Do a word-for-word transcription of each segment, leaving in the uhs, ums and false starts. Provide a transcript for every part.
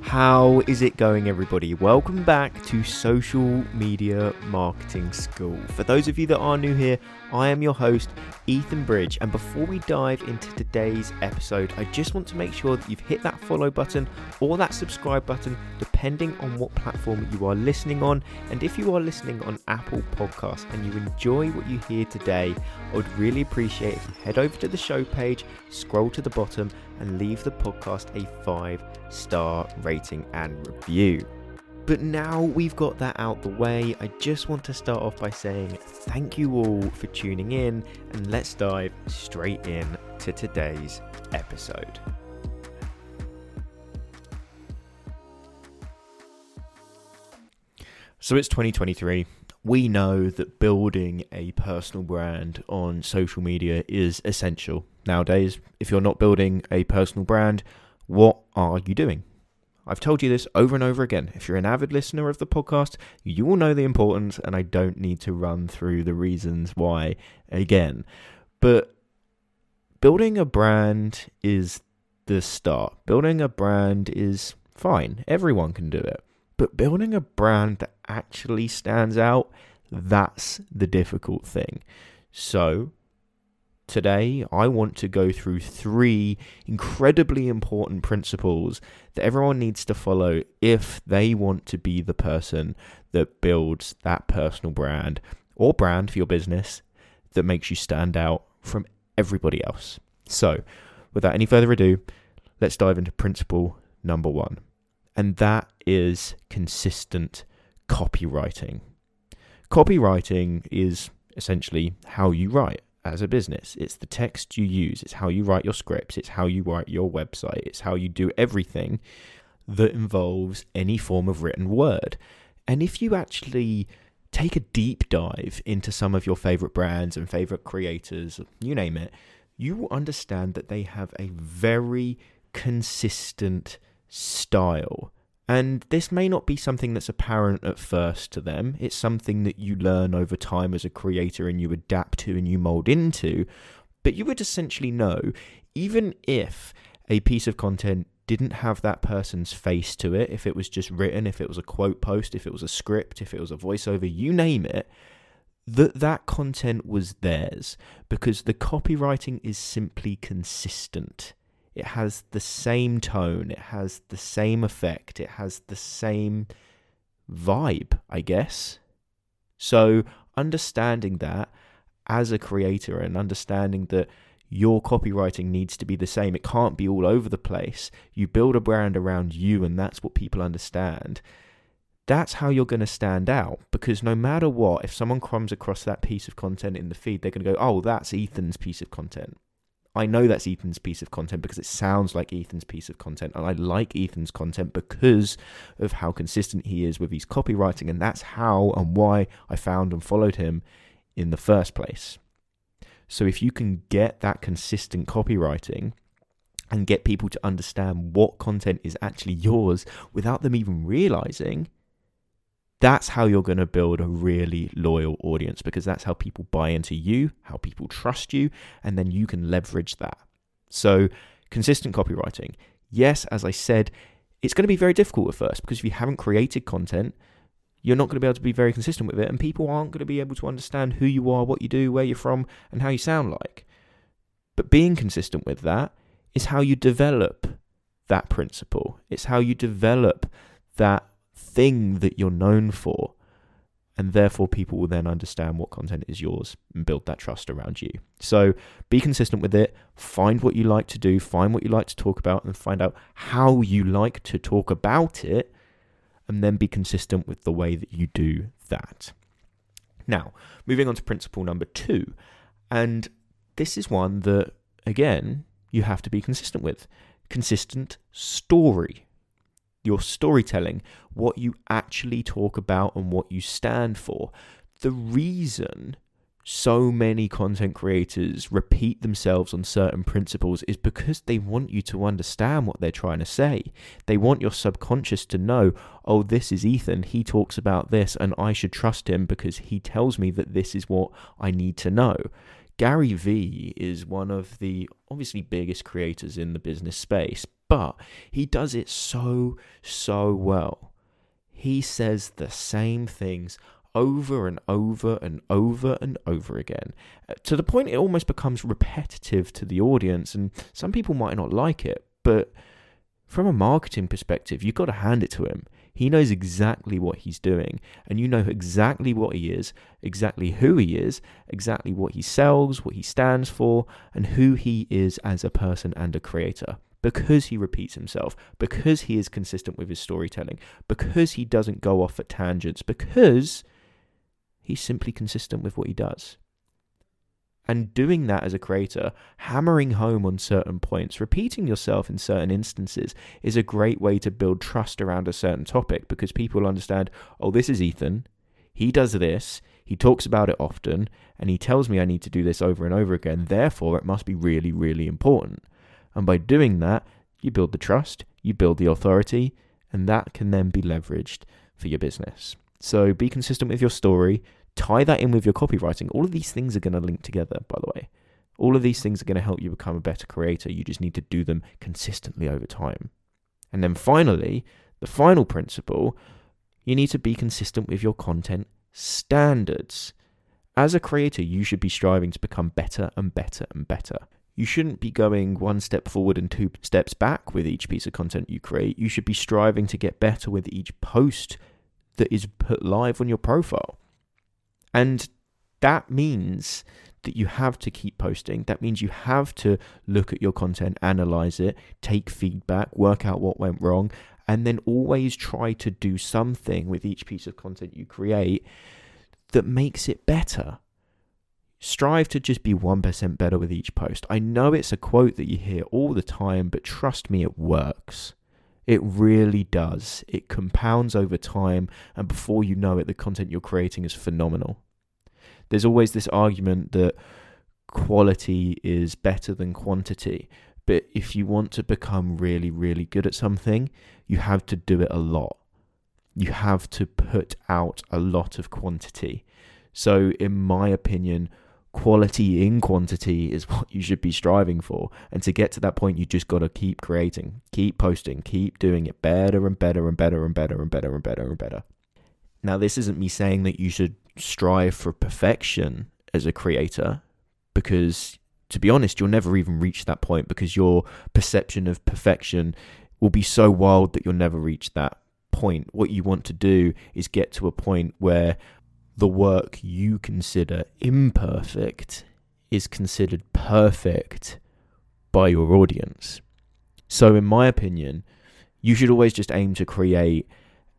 How is it going, everybody? Welcome back to Social Media Marketing School. For those of you that are new here, I am your host, Ethan Bridge, and before we dive into today's episode, I just want to make sure that you've hit that follow button or that subscribe button, depending on what platform you are listening on. And if you are listening on Apple Podcasts and you enjoy what you hear today, I would really appreciate if you head over to the show page, scroll to the bottom, and leave the podcast a five-star rating and review. But now we've got that out the way, I just want to start off by saying thank you all for tuning in, and let's dive straight in to today's episode. So it's twenty twenty-three. We know that building a personal brand on social media is essential nowadays. If you're not building a personal brand, what are you doing? I've told you this over and over again. If you're an avid listener of the podcast, you will know the importance, and I don't need to run through the reasons why again. But building a brand is the start. Building a brand is fine. Everyone can do it. But building a brand that actually stands out, that's the difficult thing. So today, I want to go through three incredibly important principles that everyone needs to follow if they want to be the person that builds that personal brand or brand for your business that makes you stand out from everybody else. So, without any further ado, let's dive into principle number one. And that is consistent copywriting. Copywriting is essentially how you write as a business. It's the text you use. It's how you write your scripts. It's how you write your website. It's how you do everything that involves any form of written word. And if you actually take a deep dive into some of your favorite brands and favorite creators, you name it, you will understand that they have a very consistent style. And this may not be something that's apparent at first to them. It's something that you learn over time as a creator and you adapt to and you mold into. But you would essentially know, even if a piece of content didn't have that person's face to it, if it was just written, if it was a quote post, if it was a script, if it was a voiceover, you name it, that that content was theirs, because the copywriting is simply consistent. It has the same tone, it has the same effect, it has the same vibe, I guess. So understanding that as a creator and understanding that your copywriting needs to be the same, it can't be all over the place. You build a brand around you and that's what people understand. That's how you're going to stand out, because no matter what, if someone comes across that piece of content in the feed, they're going to go, oh, that's Ethan's piece of content. I know that's Ethan's piece of content because it sounds like Ethan's piece of content, and I like Ethan's content because of how consistent he is with his copywriting, and that's how and why I found and followed him in the first place. So if you can get that consistent copywriting and get people to understand what content is actually yours without them even realizing, that's how you're going to build a really loyal audience, because that's how people buy into you, how people trust you, and then you can leverage that. So consistent copywriting. Yes, as I said, it's going to be very difficult at first, because if you haven't created content, you're not going to be able to be very consistent with it, and people aren't going to be able to understand who you are, what you do, where you're from, and how you sound like. But being consistent with that is how you develop that principle. It's how you develop that thing that you're known for, and therefore people will then understand what content is yours and build that trust around you. So be consistent with it, find what you like to do, find what you like to talk about, and find out how you like to talk about it, and then be consistent with the way that you do that. Now, moving on to principle number two, and this is one that, again, you have to be consistent with. Consistent story. Your storytelling, what you actually talk about and what you stand for. The reason so many content creators repeat themselves on certain principles is because they want you to understand what they're trying to say. They want your subconscious to know, oh, this is Ethan, he talks about this and I should trust him because he tells me that this is what I need to know. Gary Vee is one of the obviously biggest creators in the business space, but he does it so, so well. He says the same things over and over and over and over again, to the point it almost becomes repetitive to the audience, and some people might not like it, but from a marketing perspective, you've got to hand it to him. He knows exactly what he's doing, and you know exactly what he is, exactly who he is, exactly what he sells, what he stands for, and who he is as a person and a creator. Because he repeats himself, because he is consistent with his storytelling, because he doesn't go off at tangents, because he's simply consistent with what he does. And doing that as a creator, hammering home on certain points, repeating yourself in certain instances, is a great way to build trust around a certain topic, because people understand, oh, this is Ethan, he does this, he talks about it often, and he tells me I need to do this over and over again, therefore it must be really, really important. And by doing that, you build the trust, you build the authority, and that can then be leveraged for your business. So be consistent with your story, tie that in with your copywriting. All of these things are going to link together, by the way. All of these things are going to help you become a better creator. You just need to do them consistently over time. And then finally, the final principle, you need to be consistent with your content standards. As a creator, you should be striving to become better and better and better. You shouldn't be going one step forward and two steps back with each piece of content you create. You should be striving to get better with each post that is put live on your profile. And that means that you have to keep posting. That means you have to look at your content, analyze it, take feedback, work out what went wrong, and then always try to do something with each piece of content you create that makes it better. Strive to just be one percent better with each post. I know it's a quote that you hear all the time, but trust me, it works. It really does. It compounds over time, and before you know it, the content you're creating is phenomenal. There's always this argument that quality is better than quantity, but if you want to become really, really good at something, you have to do it a lot. You have to put out a lot of quantity. So in my opinion, quality in quantity is what you should be striving for. And to get to that point, you just got to keep creating, keep posting, keep doing it better and better and better and better and better and better and better. Now, this isn't me saying that you should strive for perfection as a creator, because to be honest, you'll never even reach that point, because your perception of perfection will be so wild that you'll never reach that point. What you want to do is get to a point where the work you consider imperfect is considered perfect by your audience. So in my opinion, you should always just aim to create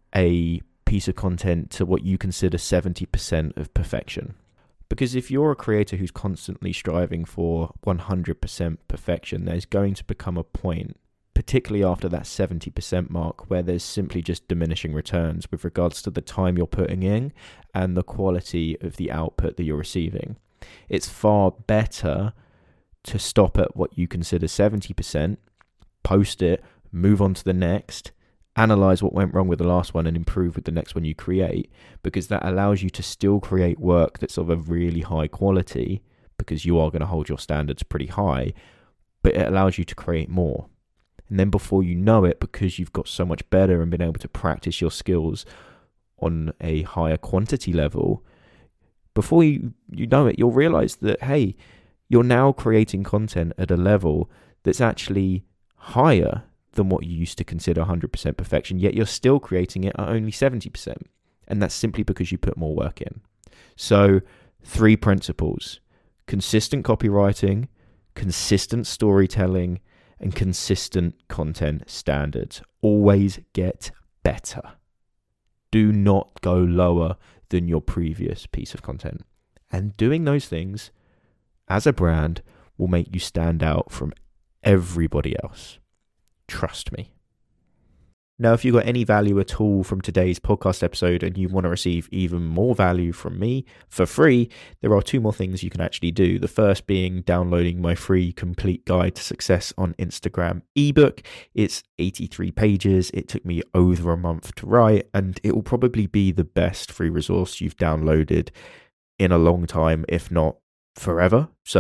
a piece of content to what you consider seventy percent of perfection. Because if you're a creator who's constantly striving for one hundred percent perfection, there's going to become a point, particularly after that seventy percent mark, where there's simply just diminishing returns with regards to the time you're putting in and the quality of the output that you're receiving. It's far better to stop at what you consider seventy percent, post it, move on to the next, analyze what went wrong with the last one and improve with the next one you create, because that allows you to still create work that's of a really high quality, because you are going to hold your standards pretty high, but it allows you to create more. And then before you know it, because you've got so much better and been able to practice your skills on a higher quantity level, before you, you know it, you'll realize that, hey, you're now creating content at a level that's actually higher than what you used to consider one hundred percent perfection, yet you're still creating it at only seventy percent. And that's simply because you put more work in. So, three principles: consistent copywriting, consistent storytelling, and consistent content standards. Always get better. Do not go lower than your previous piece of content. And doing those things as a brand will make you stand out from everybody else. Trust me. Now, if you got any value at all from today's podcast episode and you want to receive even more value from me for free, there are two more things you can actually do. The first being downloading my free complete guide to success on Instagram ebook. It's eighty-three pages. It took me over a month to write, and it will probably be the best free resource you've downloaded in a long time, if not forever. So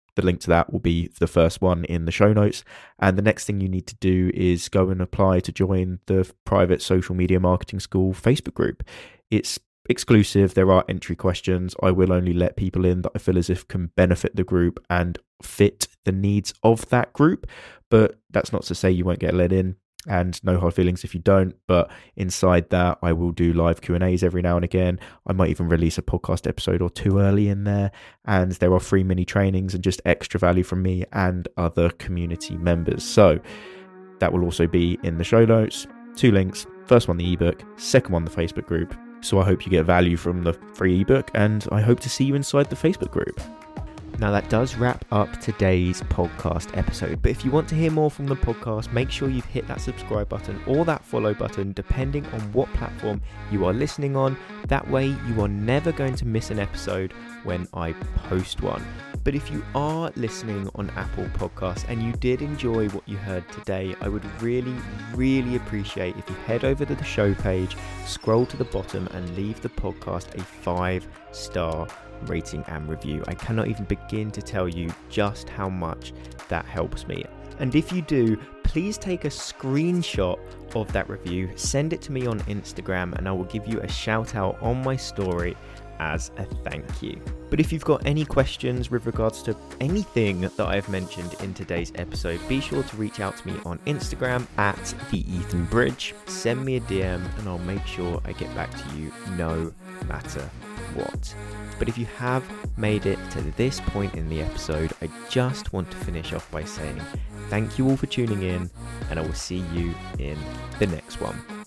The link to that will be the first one in the show notes. And the next thing you need to do is go and apply to join the private social media marketing school Facebook group. It's exclusive. There are entry questions. I will only let people in that I feel as if can benefit the group and fit the needs of that group. But that's not to say you won't get let in, and no hard feelings if you don't. But inside that, I will do live Q and A's every now and again. I might even release a podcast episode or two early in there. And there are free mini trainings and just extra value from me and other community members. So that will also be in the show notes. Two links. First one, the ebook. Second one, the Facebook group. So I hope you get value from the free ebook, and I hope to see you inside the Facebook group. Now that does wrap up today's podcast episode, but if you want to hear more from the podcast, make sure you've hit that subscribe button or that follow button, depending on what platform you are listening on. That way you are never going to miss an episode when I post one. But if you are listening on Apple Podcasts and you did enjoy what you heard today, I would really, really appreciate if you head over to the show page, scroll to the bottom and leave the podcast a five-star rating and review. I cannot even begin to tell you just how much that helps me. And if you do, please take a screenshot of that review, send it to me on Instagram, and I will give you a shout out on my story as a thank you. But if you've got any questions with regards to anything that I've mentioned in today's episode, be sure to reach out to me on Instagram at the Ethan Bridge. Send me a D M and I'll make sure I get back to you no matter what. But if you have made it to this point in the episode, I just want to finish off by saying thank you all for tuning in, and I will see you in the next one.